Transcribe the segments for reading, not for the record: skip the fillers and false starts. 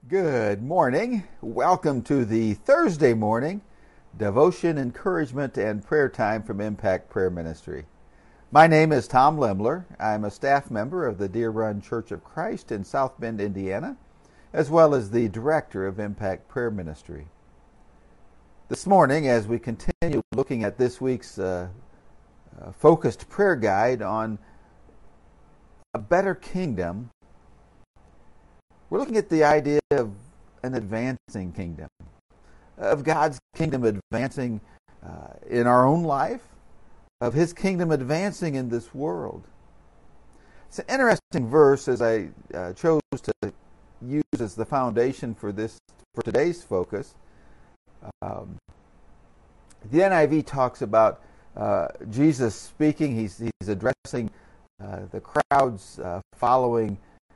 Good morning. Welcome to the Thursday morning devotion, encouragement, and prayer time from Impact Prayer Ministry. My name is Tom Lemler. I'm a staff member of the Deer Run Church of Christ in South Bend, Indiana, as well as the director of Impact Prayer Ministry. This morning, as we continue looking at this week's focused prayer guide on a better kingdom, we're looking at the idea of an advancing kingdom, of God's kingdom advancing in our own life, of His kingdom advancing in this world. It's an interesting verse, as I chose to use as the foundation for today's focus. The NIV talks about Jesus speaking. He's addressing the crowds following.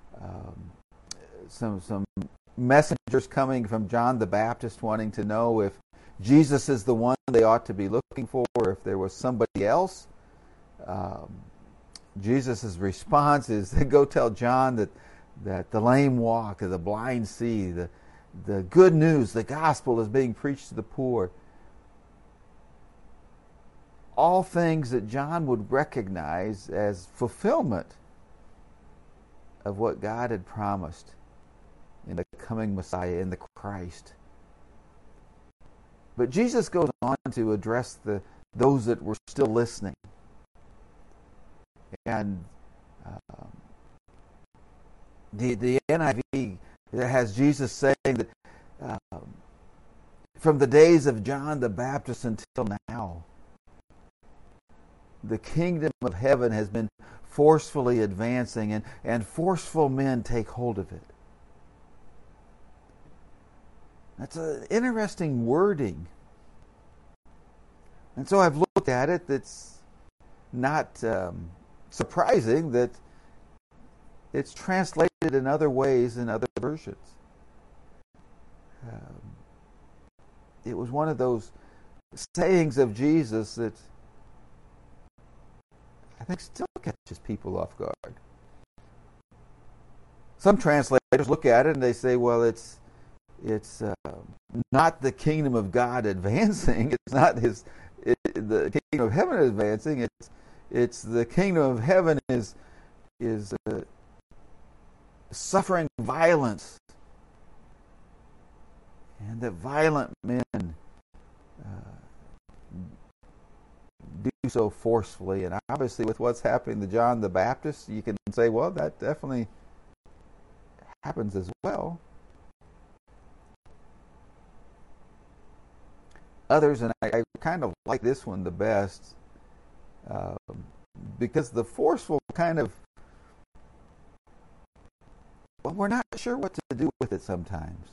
Some messengers coming from John the Baptist wanting to know if Jesus is the one they ought to be looking for, or if there was somebody else. Jesus' response is, go tell John that the lame walk, or the blind see, the good news, the gospel is being preached to the poor. All things that John would recognize as fulfillment of what God had promised in the coming Messiah, in the Christ. But Jesus goes on to address those that were still listening. And the NIV has Jesus saying that from the days of John the Baptist until now, the kingdom of heaven has been forcefully advancing, and forceful men take hold of it. That's an interesting wording. And so I've looked at it. It's not surprising that it's translated in other ways in other versions. It was one of those sayings of Jesus that I think still catches people off guard. Some translators look at it and they say, well, it's not the kingdom of God advancing. It's not the kingdom of heaven advancing. It's the kingdom of heaven is suffering violence, and that violent men do so forcefully. And obviously, with what's happening to John the Baptist, you can say, well, that definitely happens as well. Others, and I kind of like this one the best, because the forceful kind of, well, we're not sure what to do with it sometimes.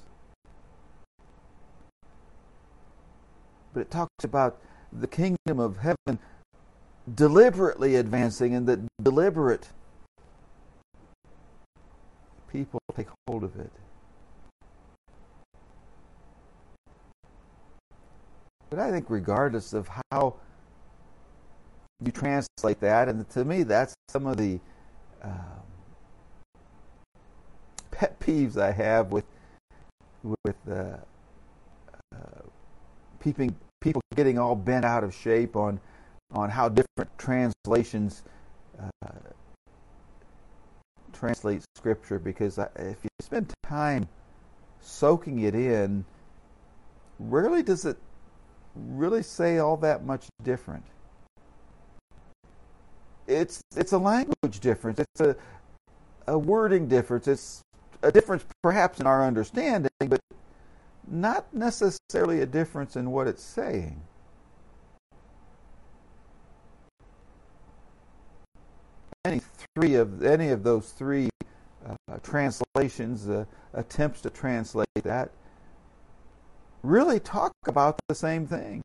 But it talks about the kingdom of heaven deliberately advancing, and that deliberate people take hold of it. But I think regardless of how you translate that, and to me that's some of the pet peeves I have with people getting all bent out of shape on how different translations translate Scripture, because if you spend time soaking it in, rarely does it really say all that much different. It's a language difference. It's a wording difference. It's a difference perhaps in our understanding, but not necessarily a difference in what it's saying. Any of those three translations, attempts to translate that, really talk about the same thing.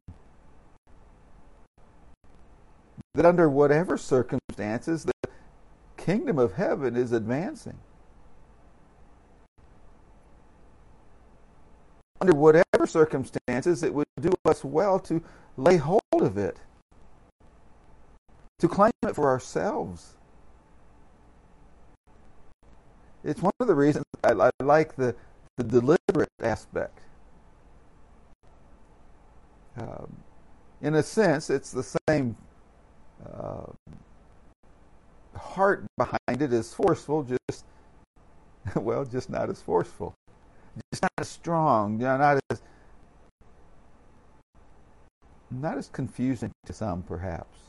That under whatever circumstances, the kingdom of heaven is advancing. Under whatever circumstances, it would do us well to lay hold of it, to claim it for ourselves. It's one of the reasons I like the the deliberate aspect. In a sense, it's the same heart behind it is forceful, just just not as forceful, just not as strong, not as confusing to some, perhaps.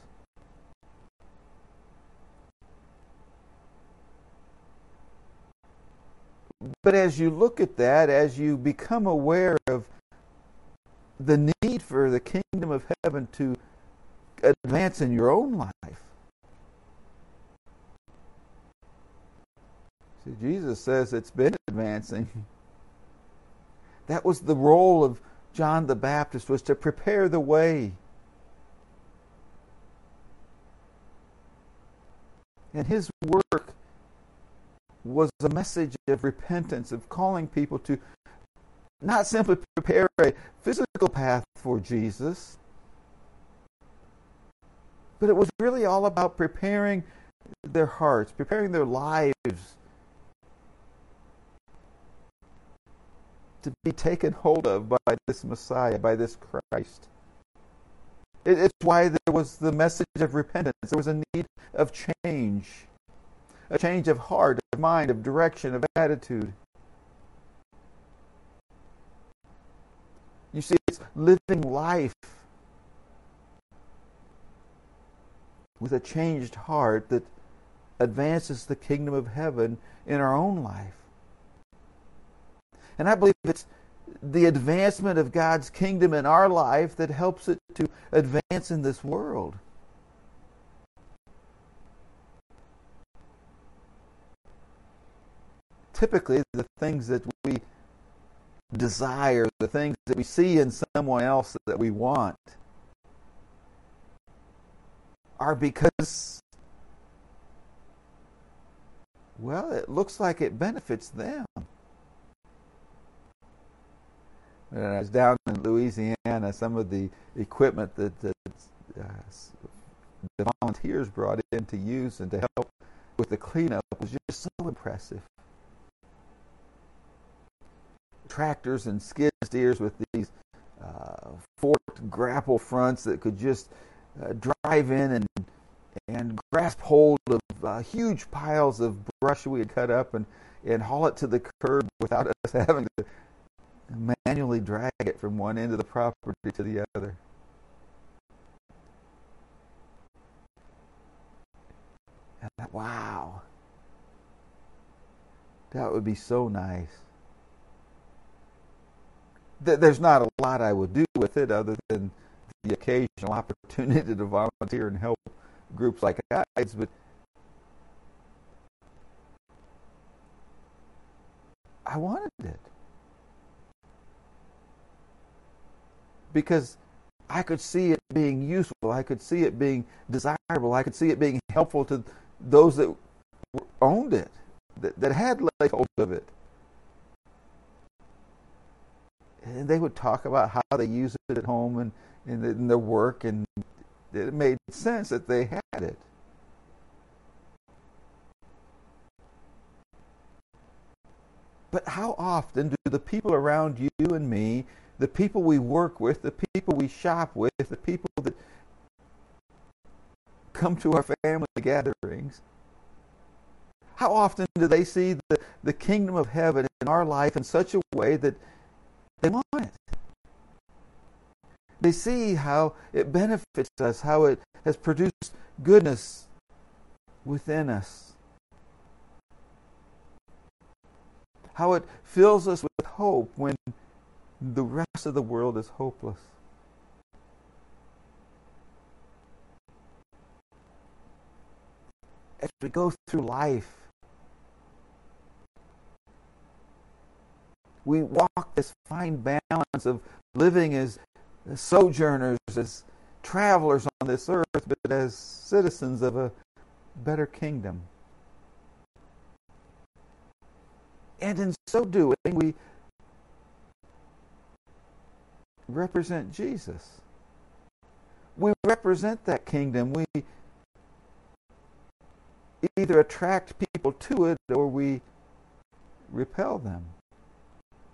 But as you look at that, as you become aware of the need for the kingdom of heaven to advance in your own life. See, Jesus says it's been advancing. That was the role of John the Baptist, was to prepare the way. And his work was a message of repentance, of calling people to not simply prepare a physical path for Jesus, but it was really all about preparing their hearts, preparing their lives to be taken hold of by this Messiah, by this Christ. It's why there was the message of repentance. There was a need of change, a change of heart, of mind, of direction, of attitude. You see, it's living life with a changed heart that advances the kingdom of heaven in our own life. And I believe it's the advancement of God's kingdom in our life that helps it to advance in this world. Typically, the things that we desire, the things that we see in someone else that we want, are because, it looks like it benefits them. When I was down in Louisiana, some of the equipment that the volunteers brought in to use and to help with the cleanup was just so impressive. Tractors and skid steers with these forked grapple fronts that could just drive in and grasp hold of huge piles of brush we had cut up and haul it to the curb without us having to manually drag it from one end of the property to the other. And wow, that would be so nice. There's not a lot I would do with it other than the occasional opportunity to volunteer and help groups like Guides, but I wanted it because I could see it being useful, I could see it being desirable, I could see it being helpful to those that owned it, that had laid hold of it. And they would talk about how they use it at home and in their work, and it made sense that they had it. But how often do the people around you and me, the people we work with, the people we shop with, the people that come to our family gatherings, how often do they see the kingdom of heaven in our life in such a way that they want it? They see how it benefits us, how it has produced goodness within us, how it fills us with hope when the rest of the world is hopeless. As we go through life, we walk this fine balance of living as sojourners, as travelers on this earth, but as citizens of a better kingdom. And in so doing, we represent Jesus. We represent that kingdom. We either attract people to it or we repel them.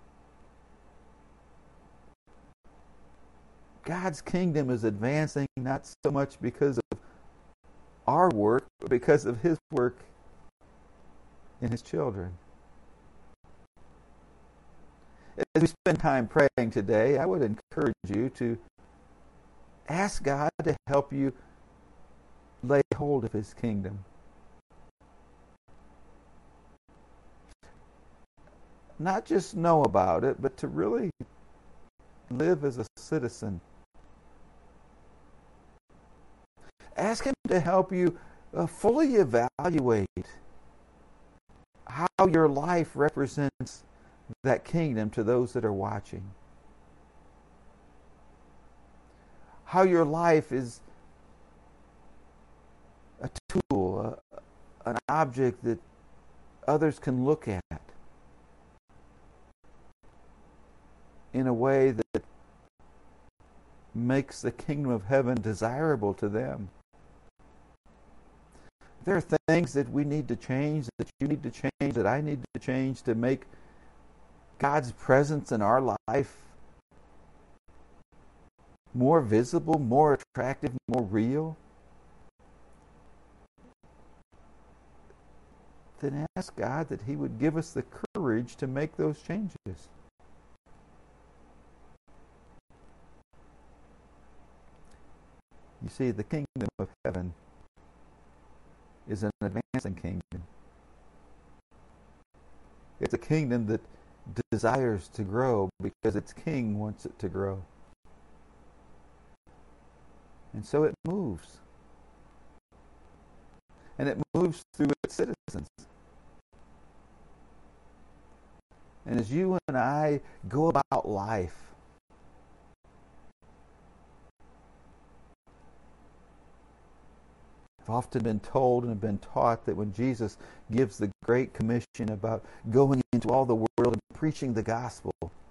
God's kingdom is advancing not so much because of our work, but because of His work in His children. As we spend time praying today, I would encourage you to ask God to help you lay hold of His kingdom. Not just know about it, but to really live as a citizen. Ask Him to help you fully evaluate how your life represents that kingdom to those that are watching. How your life is a tool, an object that others can look at in a way that makes the kingdom of heaven desirable to them. There are things that we need to change, that you need to change, that I need to change to make God's presence in our life more visible, more attractive, more real. Then ask God that He would give us the courage to make those changes. You see, the kingdom of heaven is an advancing kingdom. It's a kingdom that desires to grow because its king wants it to grow. And so it moves. And it moves through its citizens. And as you and I go about life, I've often been told and been taught that when Jesus gives the Great Commission about going into all the world and preaching the gospel,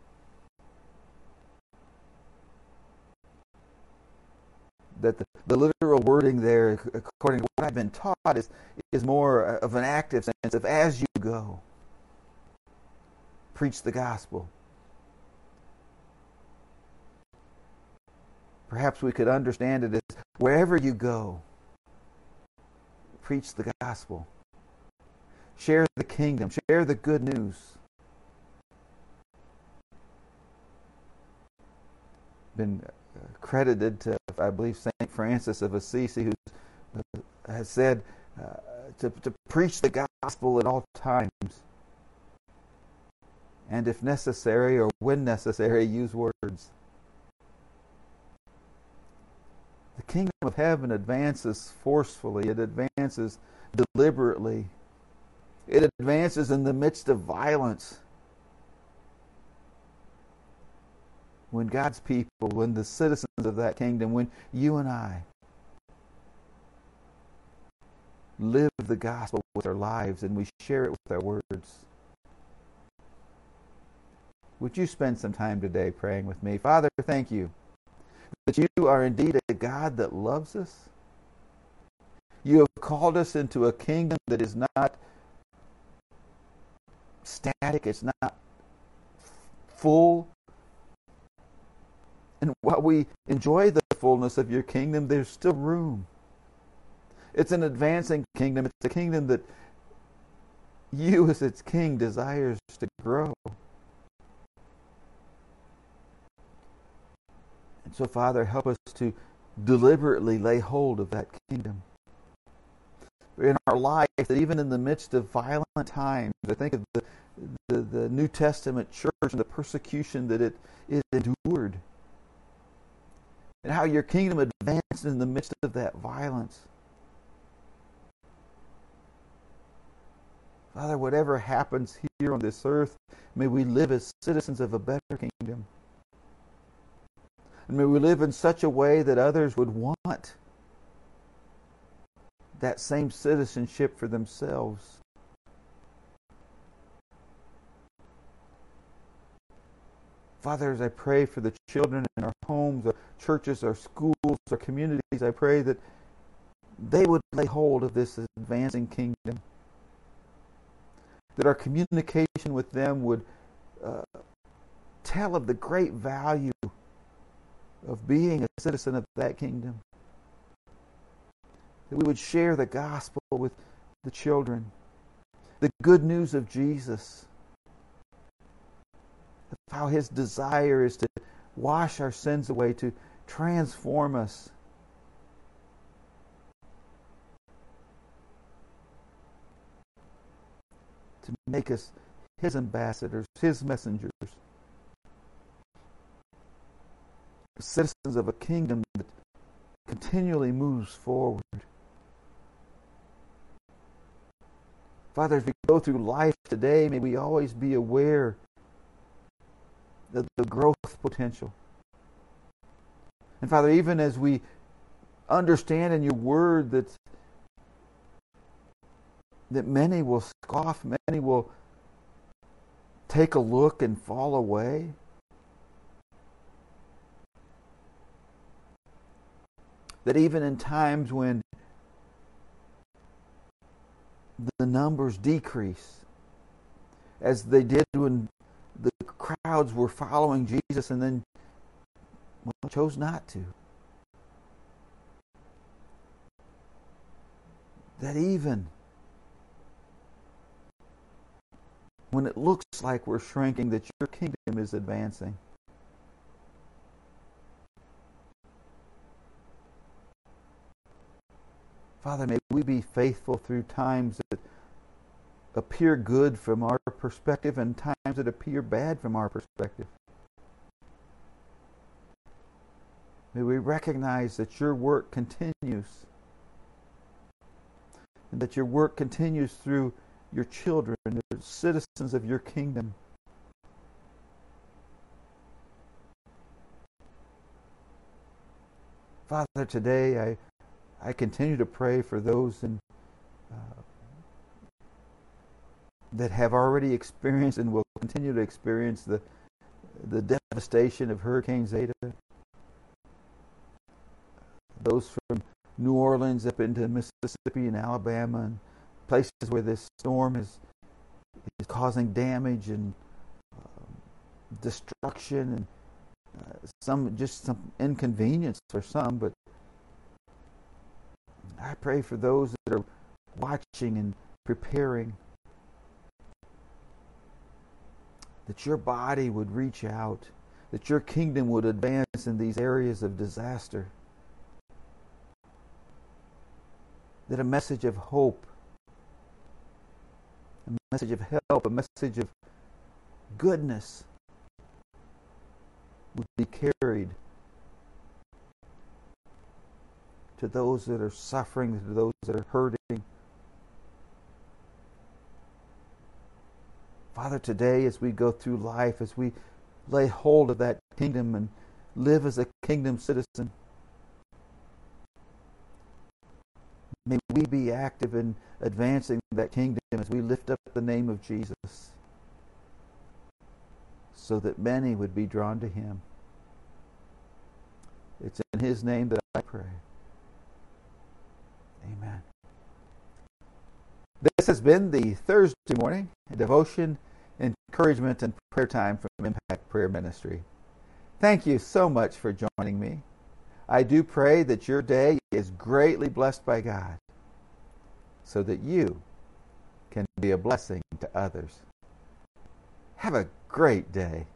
that the literal wording there, according to what I've been taught, is more of an active sense of as you go, preach the gospel. Perhaps we could understand it as wherever you go, preach the gospel. Share the kingdom. Share the good news. Been credited to, I believe, St. Francis of Assisi, who has said to preach the gospel at all times. And if necessary, or when necessary, use words. The kingdom of heaven advances forcefully. It advances deliberately. It advances in the midst of violence. When God's people, when the citizens of that kingdom, when you and I live the gospel with our lives and we share it with our words. Would you spend some time today praying with me? Father, thank you that you are indeed a God that loves us. You have called us into a kingdom that is not static, it's not full. And while we enjoy the fullness of your kingdom, there's still room. It's an advancing kingdom. It's a kingdom that you as its king desires to grow. And so, Father, help us to deliberately lay hold of that kingdom. In our life, that even in the midst of violent times, I think of the New Testament church and the persecution that it endured, and how your kingdom advanced in the midst of that violence. Father, whatever happens here on this earth, may we live as citizens of a better kingdom. And may we live in such a way that others would want that same citizenship for themselves. Father, as I pray for the children in our homes, our churches, our schools, our communities, I pray that they would lay hold of this advancing kingdom. That our communication with them would tell of the great value of being a citizen of that kingdom. That we would share the gospel with the children, the good news of Jesus, of how his desire is to wash our sins away, to transform us, to make us his ambassadors, his messengers, citizens of a kingdom that continually moves forward. Father, as we go through life today, may we always be aware of the growth potential. And Father, even as we understand in your word that many will scoff, many will take a look and fall away, that even in times when the numbers decrease, as they did when the crowds were following Jesus and then chose not to, that even when it looks like we're shrinking, that your kingdom is advancing. Father, may we be faithful through times that appear good from our perspective and times that appear bad from our perspective. May we recognize that your work continues, and that your work continues through your children, the citizens of your kingdom. Father, today I continue to pray for those that have already experienced and will continue to experience the devastation of Hurricane Zeta. Those from New Orleans up into Mississippi and Alabama, and places where this storm is causing damage and destruction and some inconvenience for some. But I pray for those that are watching and preparing, that your body would reach out, that your kingdom would advance in these areas of disaster, that a message of hope, a message of help, a message of goodness would be carried to those that are suffering, to those that are hurting. Father, today as we go through life, as we lay hold of that kingdom and live as a kingdom citizen, may we be active in advancing that kingdom as we lift up the name of Jesus, so that many would be drawn to him. It's in his name that I pray. Amen. This has been the Thursday morning devotion, encouragement, and prayer time from Impact Prayer Ministry. Thank you so much for joining me. I do pray that your day is greatly blessed by God, so that you can be a blessing to others. Have a great day.